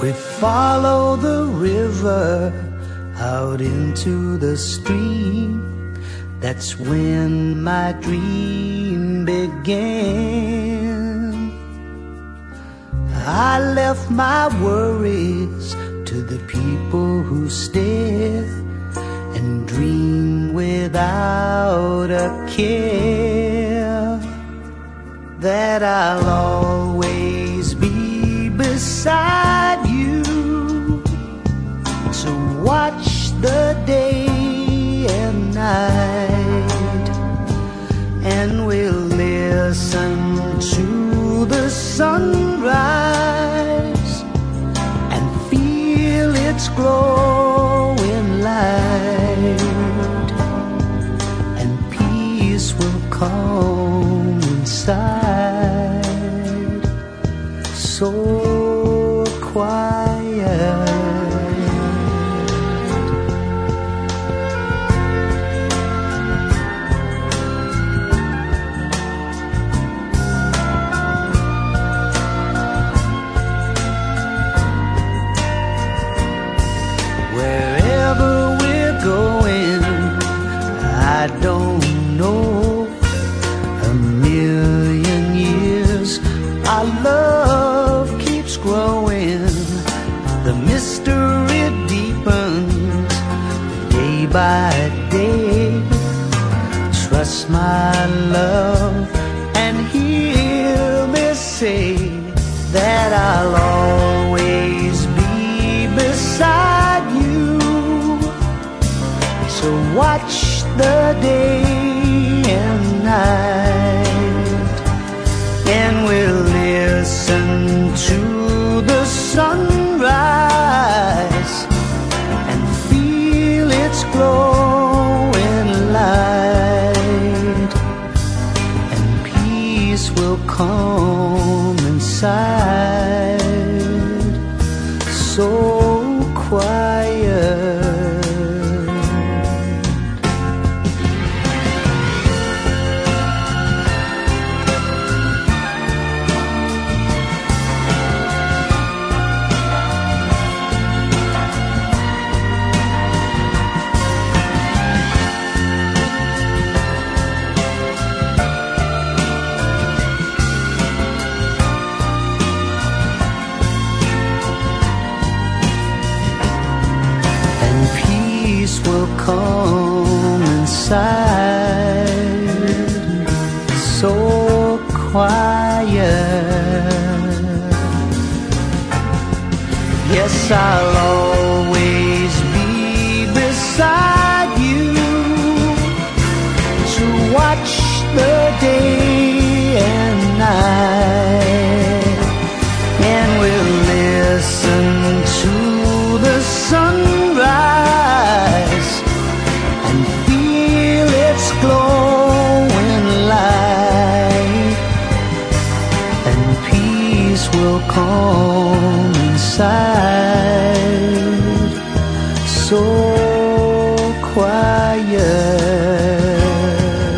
We follow the river out into the stream. That's when my dream began. I left my worries to the people who stare and dream without a care that I'll always be beside you to watch the day and night, and we'll listen to the sunrise and feel its glowing light, and peace will come inside, so quiet. Wherever we're going, I don't know. A million years, our love keeps growing. The mystery deepens day by day. Trust my love and hear me say that I'll always be beside you. So watch the day and night, and we'll listen to the sunrise and feel its glowing light, and peace will come inside, so quiet. Peace will come inside, so quiet. Yes, I'll always be beside you to watch the day and night, and we'll listen to the sunrise and feel its glowing light, and peace will come inside, so quiet.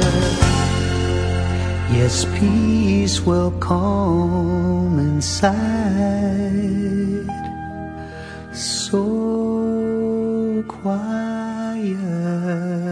Yes, peace will come inside, so quiet.